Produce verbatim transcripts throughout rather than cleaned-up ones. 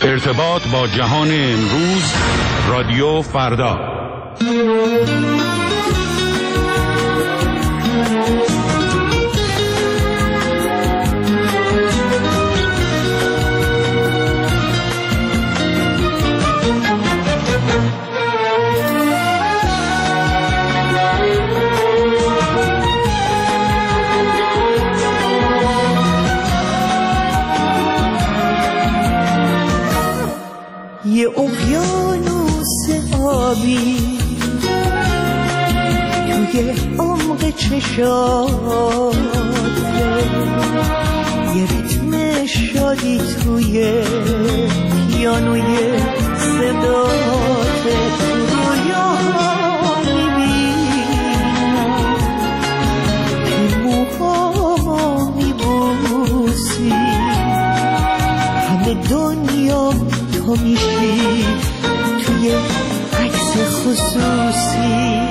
ارتباط با جهان امروز، رادیو فردا. یه اقیانوس آبی توی عمق چشاته، یه ریتم شادی توی پیانوی صداته. رویاها میبینم که موهامو میبوسی، همه دنیا تو میشی توی عکس خصوصی.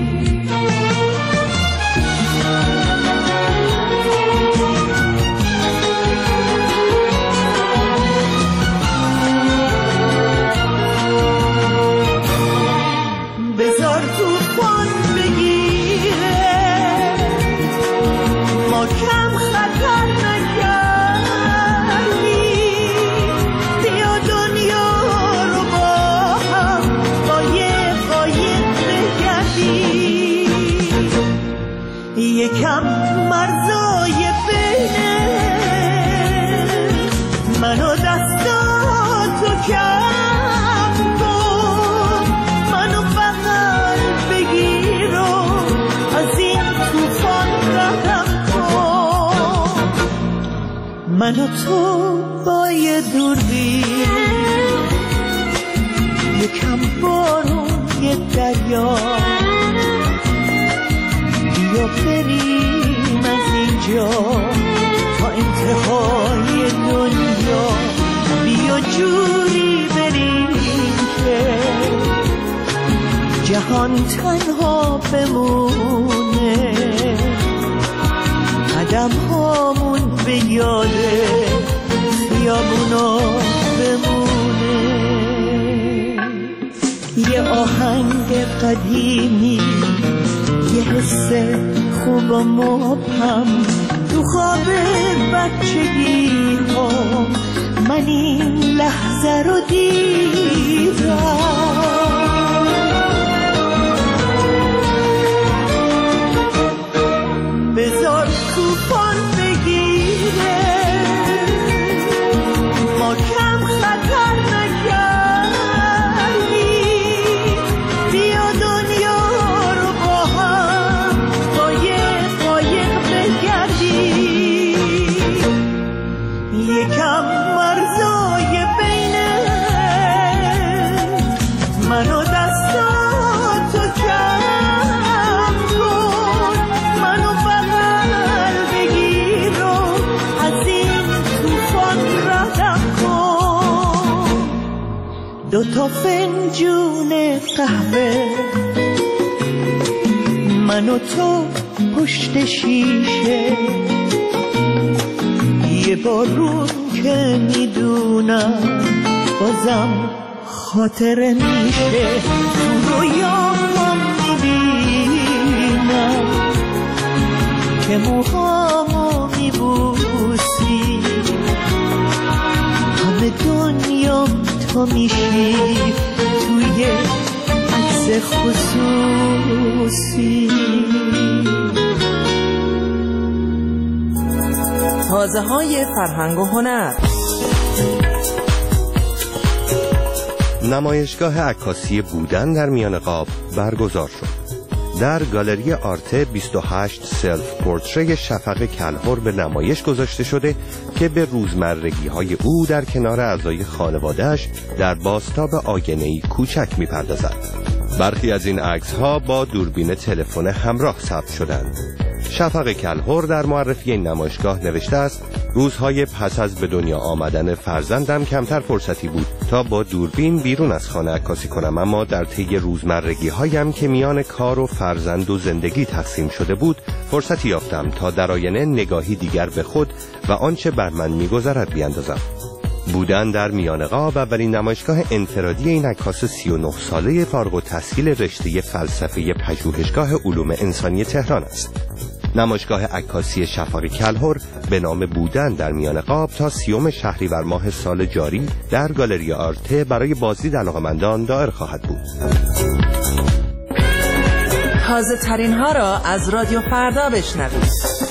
بذار طوفان بگیره، ما کم خطر نکردیم، بیا دنیا رو با هم قایق قایق بگردیم. یکم مرزای بینه من و دستاتو کم کن، منو بغل بگیر و از این طوفان ردم کن. من و تو با یه دوربین، یکم بارون یه دریا، بیا بریم از اینجا تا انتهای دنیا. بیا جوری بریم که جهان تنها بمونه، قدم هامون به یاده خیابونا بمونه. یه آهنگ قدیمی، یه حس خوب و مبهم تو خواب بچگی ها، من این لحظه رو دیدم. بذار طوفان بگیره، ما کم خطر نکردیم، بیا دنیا رو با هم قایق قایق بگردیم. یکم مرزای بینه من و دستاتو کم کن، منو بغل بگیر و از این طوفان ردم کن. دوتا فنجون قهوه من و تو پشت شیشه، یه بارون که میدونم بازم خاطره میشه. تو رویام میبینم که موهامو میبوسی، همه دنیا تو میشی توی عکس خصوصی. تازه های فرهنگ و هنر. نمایشگاه عکاسی بودن در میان قاب برگزار شد. در گالری آرته بیست و هشت سلف پورتری شفق کلهر به نمایش گذاشته شده که به روزمرگی های او در کنار اعضای خانواده‌اش در بازتاب آینه‌ای کوچک می‌پردازد. برخی از این عکس‌ها با دوربین تلفن همراه ثبت شدند. شفق کلهر در معرفی این نمایشگاه نوشته است: روزهای پس از به دنیا آمدن فرزندم کمتر فرصتی بود تا با دوربین بیرون از خانه عکاسی کنم، اما در طی روزمرگی هایم که میان کار و فرزند و زندگی تقسیم شده بود فرصتی یافتم تا در آینه نگاهی دیگر به خود و آنچه بر من میگذرد بیاندازم. بودن در میان قاب اولین نمایشگاه انفرادی این عکاس سی و نه ساله فارغ التحصیل رشته فلسفه پژوهشگاه علوم انسانی تهران است. نمایشگاه عکاسی شفاق کلهر به نام بودن در میان قاب تا سیوم شهریور ماه سال جاری در گالری آرته برای بازدید علاقه‌مندان دایر خواهد بود. تازه ترین ها را از رادیو فردا بشنوید.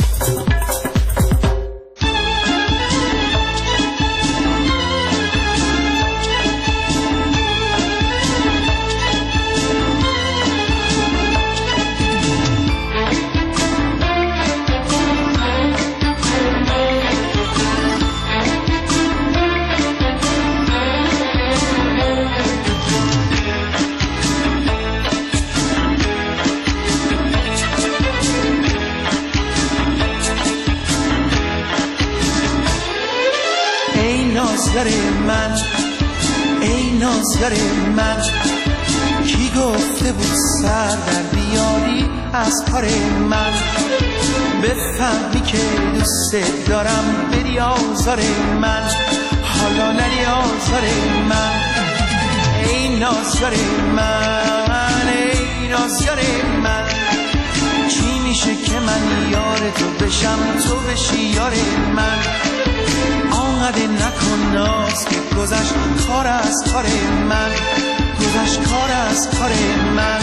نازگر من، ای نازگر من، کی گفته بود سر در بیاری از کار من؟ بفهمی که دوست دارم بری آزار من، حالا نری آزار من. ای نازگر من، ای نازگر من، چی میشه که من یار تو بشم تو بشی یار من؟ آنقدر نکن ناز که گذشت کار از کار من، گذشت کار از کار من.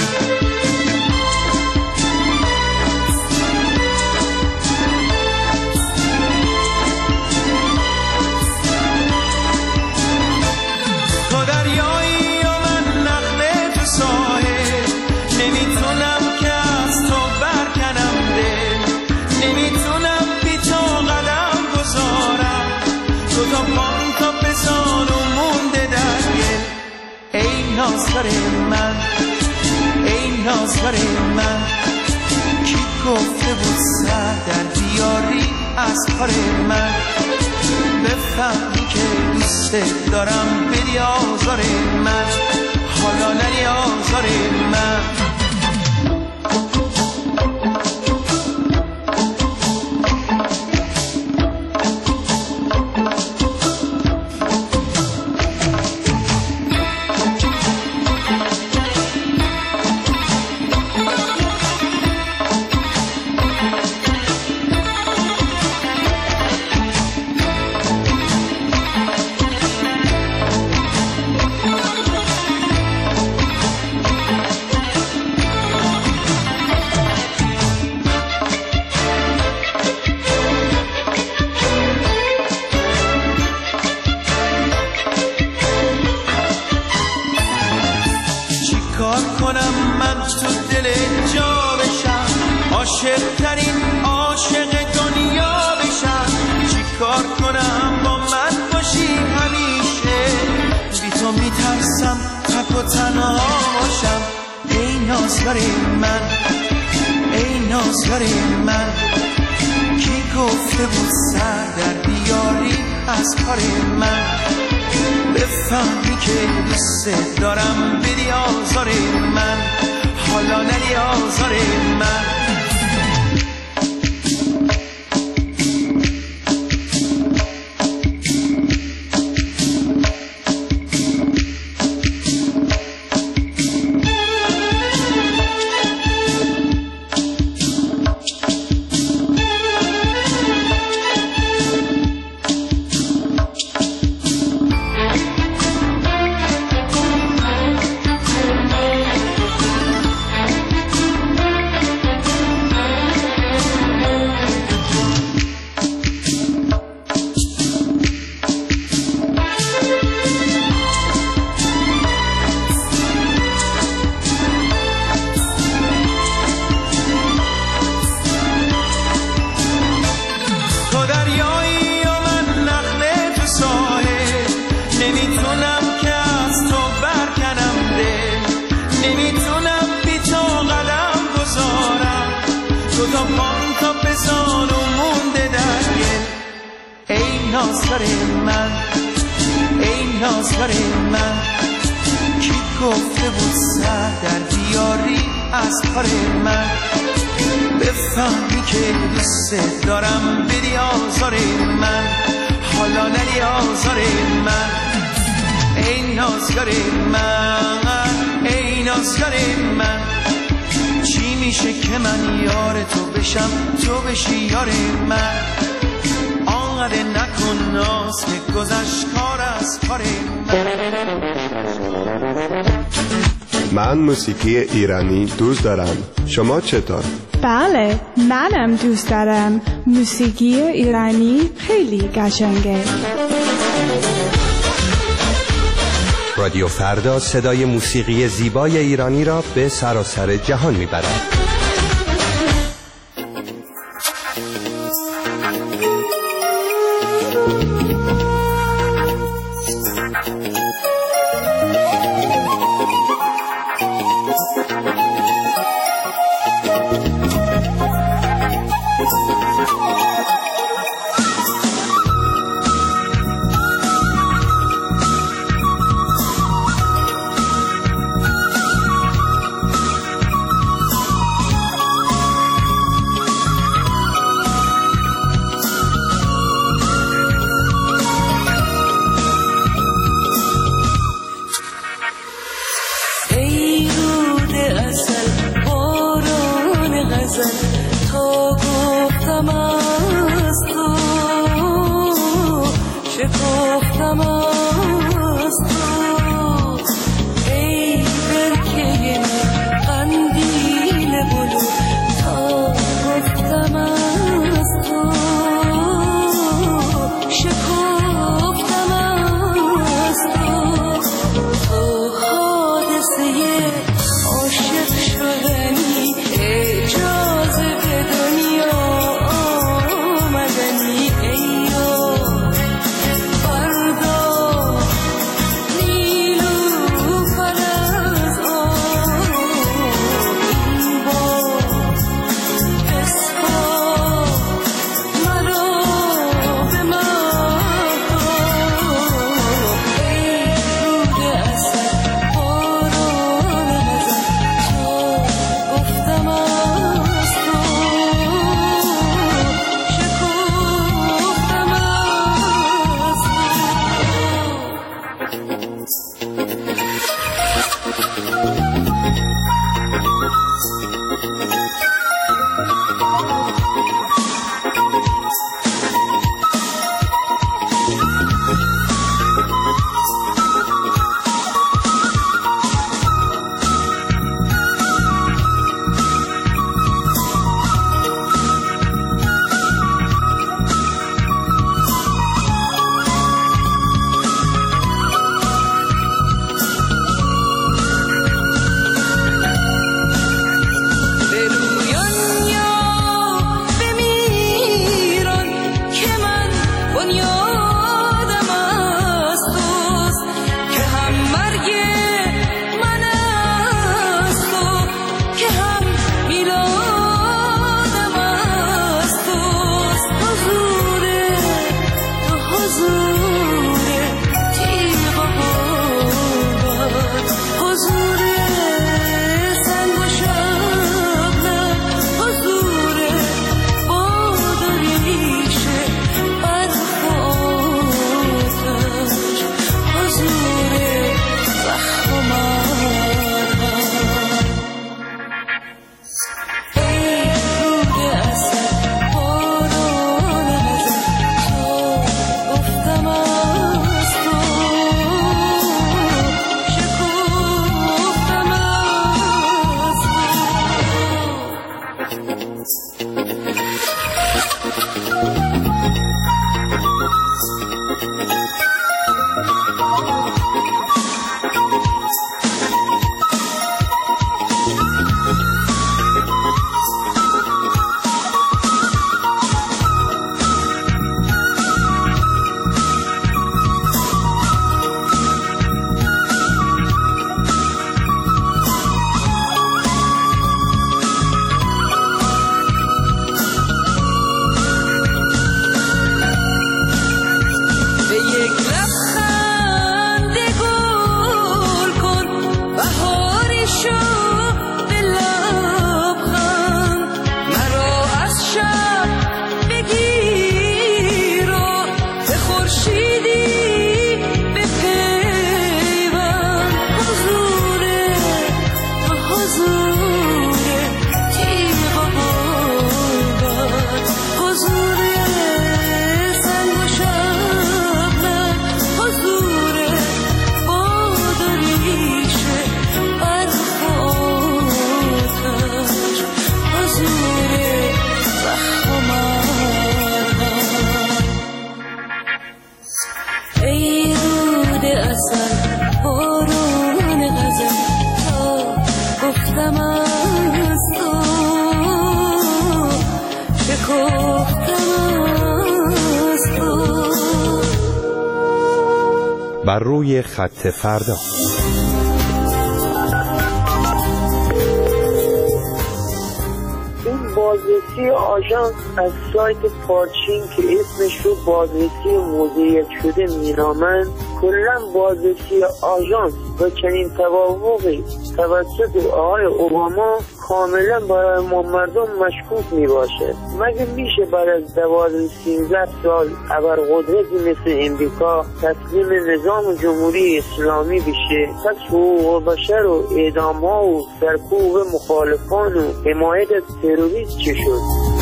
تو دریایی و من نقله تو ساحل، نمیتونم که از تو برکنم دل، نمیتونم بی تو قدم گذارم، تو تا پان تا بزان و مونده در گل. ای نازگر من، ای نازگر من، کی گفته بود سر در بیاری از کار من؟ بفهمی که دوست دارم بدی آزار من، حالا نری آزار من. عاشق‌ترین عاشق دنیا بشم، چی کار کنم با من باشی همیشه؟ بی تو میترسم تک و تنها باشم. ای نازگر من، ای نازگر من، کی گفته بود سر در بیاری از کار من؟ بفهمی که دوست دارم بدی آزار من، حالا نری آزار من. نازگر من، ای نازگر من، کی گفته بود سر در بیاری از کار من؟ بفهمی که دوست دارم بدی آزار من، حالا نری آزار من ای نازگار من ای نازگار من چی میشه که من یار تو بشم تو بشی یار من آنقدر نکن ناز که گذشت کار از کار من من موسیقی ایرانی دوست دارم. شما چطور؟ بله منم دوست دارم. موسیقی ایرانی خیلی قشنگه. رادیو فردا صدای موسیقی زیبای ایرانی را به سراسر جهان میبرد. به یک لبخند بر روی خط فردا. این بازرسی آژانس از سایت پارچین که اسمش رو بازرسی مدیریت شده مینامند، کلا بازرسی آژانس و چنین توافقی توسط آقای اوباما کاملا برای ما مردم مشکوک می باشه. مگه میشه بعد از دوازده سیزده سال ابرقدرتی مثل امریکا تسلیم نظام جمهوری اسلامی بشه؟ پس حقوق بشر و اعدام ها و سرکوب مخالفان و حمایت از تروریست چه شد؟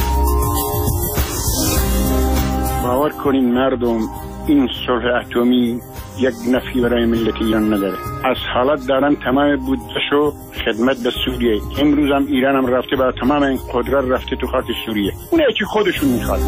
باور کنین مردم، این صلح اتمی یک نفعی برای ملت ایران نداره. از حالت دارن تمام بودجه‌شو خدمت به سوریه. امروز هم ایران هم رفته برای تمام این قدرت رفته تو خاک سوریه، اونه که خودشون میخواد.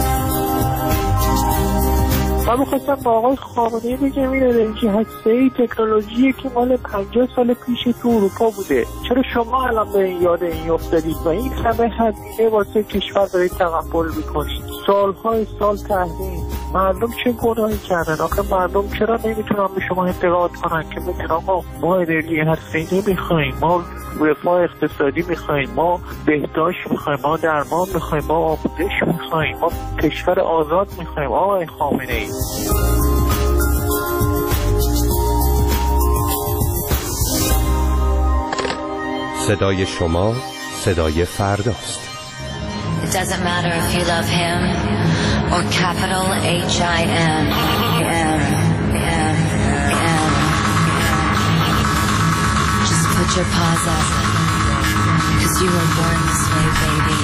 من میخواستم با آقای خامنه‌ای بگم این انرژی هسته‌ای تکنولوژیه که مال پنجاه سال پیش تو اروپا بوده. چرا شما الان به این یاد این افتادید و این همه هزینه واسه کشور دارید تقبل میکنید؟ سالهای سال تحریم. مردم چه گناهی کردن؟ آخه مردم چرا نمیتونن به شما اعتقاد کنن که بگن آقا ما انرژی هسته‌ای نمیخوایم، ما رفاه اقتصادی میخوایم، ما بهداشت میخوایم، ما درمان میخوایم، ما آموزش میخوایم، ما کشور آزاد میخوایم. آقای خامنه‌ای، صدای شما صدای فرداست. It doesn't matter if you love him or capital H I M. M, M, M. Just put your paws up, 'cause you were born this way, baby.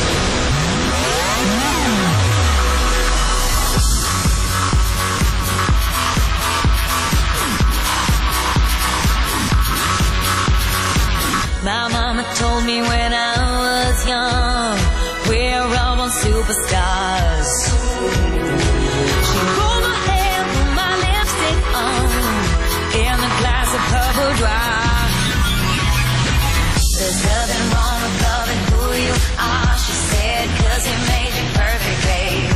My mama told me when I was young, we're all born superstars. She rolled my hair, put my lipstick on, in a glass of purple dry. There's nothing wrong with loving who you are, she said, 'cause he made you perfect, babe.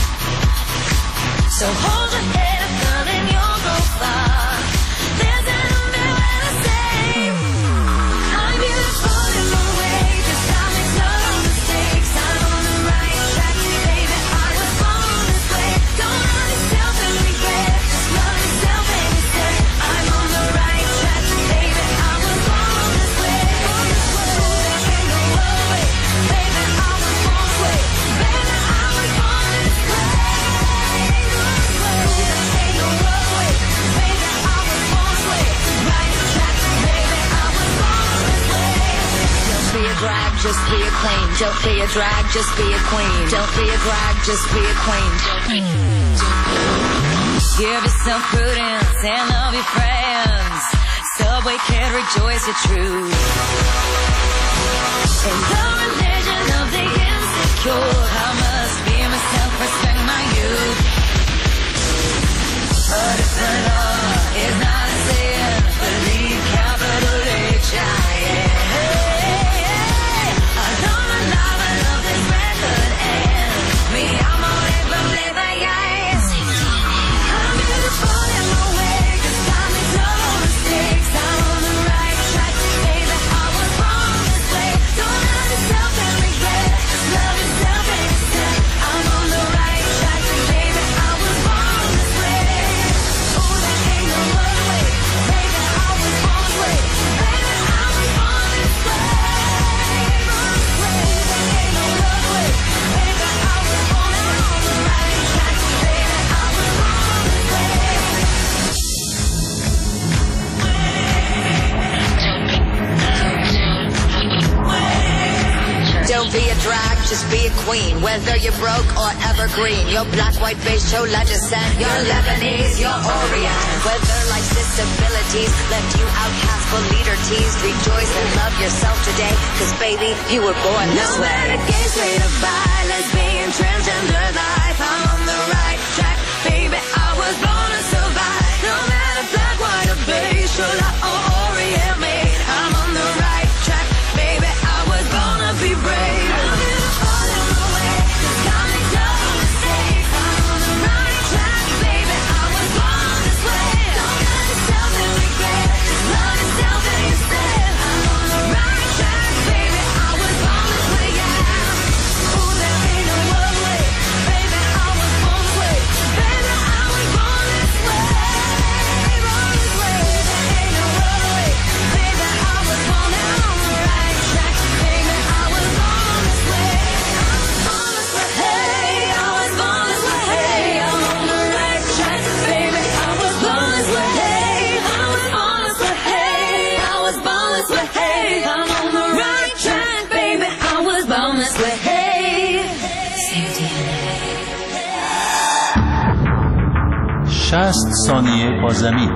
So hold your head up, girl, and you'll go far. There's an umbrella saying I'm beautiful in my way, 'cause I make no mistakes. I'm on the right track, baby, I was born this way. Don't hurt yourself and regret, just love yourself and you say I'm on the right track, baby, I was born this way. There ain't no other way, baby, I was born this way. Baby, I was born this way. There ain't no other way, baby, I was born this way. Right track, baby, I was born this way. Don't be a drag, just be a queen. Don't be a drag, just be a queen. Don't be a drag, just be a queen. Give yourself prudence and love your friends. Subway kid, rejoice your truth. In the religion of the insecure, I must be myself, respect my youth. But if the law is not a sin, believe capital H I M. I don't alive, I love this record and me, I'm on it from the eyes. I'm beautiful in my way, 'cause I make no mistakes. I'm on the right track, baby, I was born this way. Don't hurt yourself and regret, just love yourself and you say I'm on the right track, baby, I was born this way. Oh, there ain't no other way, baby, I was born this way. Baby, I was born this way. There ain't no other way, baby, I was born this way. On the right track, baby, I was born this way. Don't be a drag, just be a queen. Whether you're broke or evergreen, your black, white, beige, chola descent, you're Lebanese, you're Orient. Whether life's disabilities left you outcast for leader teased, rejoice and love yourself today, 'cause baby, you were born this way. No matter gay, straight or bi, lesbian, transgender life, I'm on the right track, baby, I was born to survive. No matter black, white or beige, chola or Orient made, I'm on the right track, baby, I was born to be brave. I'm beautiful in my way, 'cause I make no mistakes. I'm on the right track, baby, I was born this way. شصت ثانیه با زمین.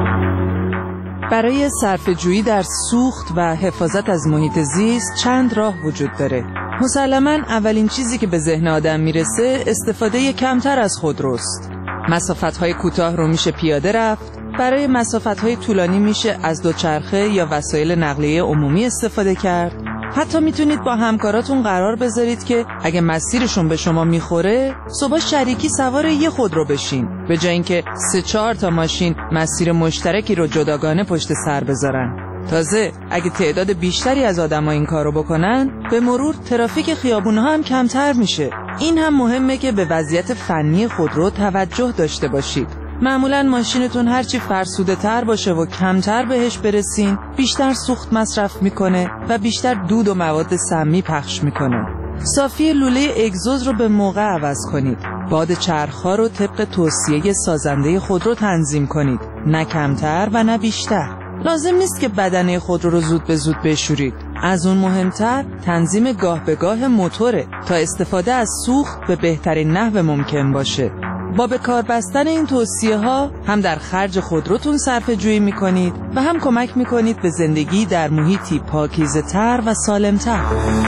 برای صرفه‌جویی در سوخت و حفاظت از محیط زیست چند راه وجود داره. مسلماً اولین چیزی که به ذهن آدم میرسه استفاده کمتر از خودروست. مسافت‌های کوتاه رو میشه پیاده رفت. برای مسافت‌های طولانی میشه از دوچرخه یا وسایل نقلیه عمومی استفاده کرد. حتی میتونید با همکاراتون قرار بذارید که اگه مسیرشون به شما میخوره صبح شریکی سوار یه خودرو بشین، به جای اینکه سه چهار تا ماشین مسیر مشترکی رو جداگانه پشت سر بذارن. تازه اگه تعداد بیشتری از آدم‌ها این کارو بکنن، به مرور ترافیک خیابون‌ها هم کمتر میشه. این هم مهمه که به وضعیت فنی خودرو توجه داشته باشید. معمولاً ماشینتون هرچی فرسوده تر باشه و کمتر بهش برسین، بیشتر سوخت مصرف میکنه و بیشتر دود و مواد سمی پخش میکنه. صافی لوله اگزوز رو به موقع عوض کنید. باد چرخ‌ها رو طبق توصیه سازنده خودرو تنظیم کنید، نه کمتر و نه بیشتر. لازم نیست که بدنه خودرو رو زود به زود بشورید. از اون مهمتر تنظیم گاه به گاه موتوره تا استفاده از سوخت به بهترین نحو ممکن باشه. با به کار بستن این توصیه ها هم در خرج خودروتون صرفه جویی میکنید و هم کمک میکنید به زندگی در محیطی پاکیزه تر و سالم تر.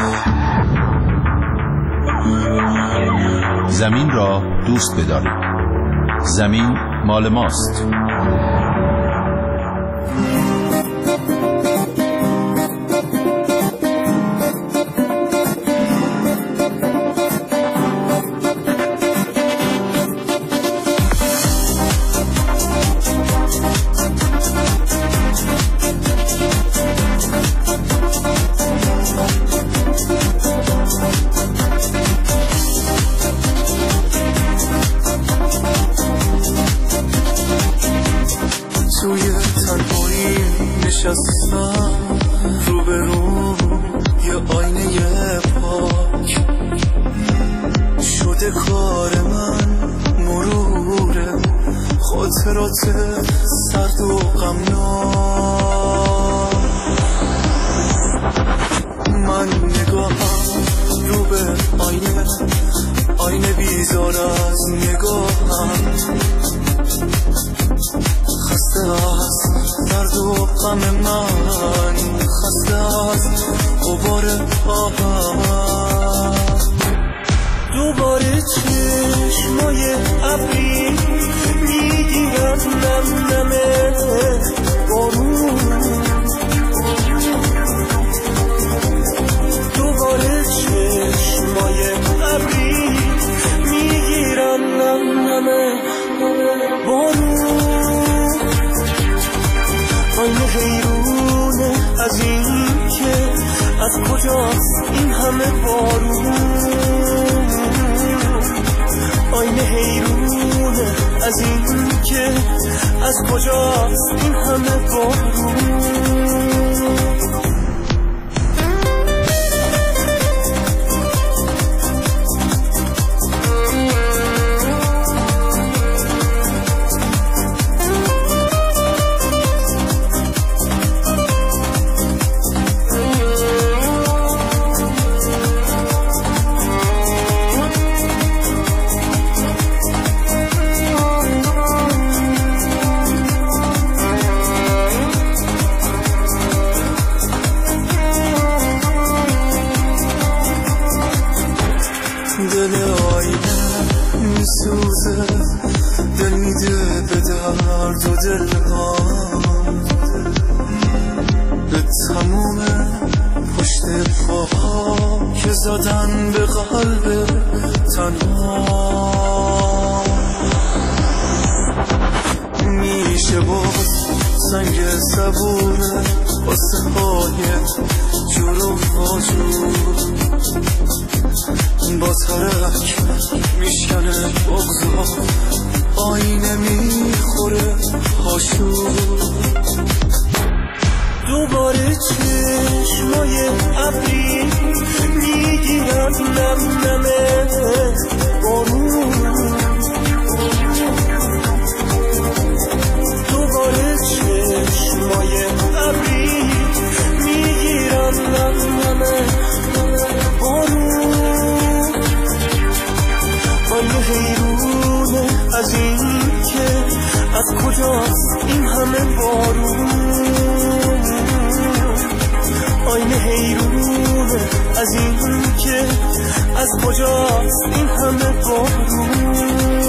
زمین را دوست بدارید. زمین مال ماست. رو به رو یه آینه پاک شده کار من مروره خاطرات سرد و غمناک. من نگاهم رو به آینه آینه بیزار از نگاهم خسته از درد و غم من خسته از غبار آهم. دوباره چشمای ابری میگیرد نم نمه بارون. دوباره چشمای ابری میگیرد نم نمه بارون. آینه حیرونه از این که از کجاست این همه بارون. آینه حیرونه از این که از کجاست این همه بارون. دل آینه میسوزه دل میده به درد و دلها به تموم پشت پاها که زدن به قلب تنها. میشه باز سنگ صبونه واسه های جور و فاجور با ترک میشکنه بغضا آینه میخوره هاشور. دوباره چشمای ابری میگیرد نم نمه بارون. دوباره چشمای ابری میگیرد نم نمه بارون. آینه حیرونه از این که بارون، آینه حیرونه از این که از کجاست این همه بارون.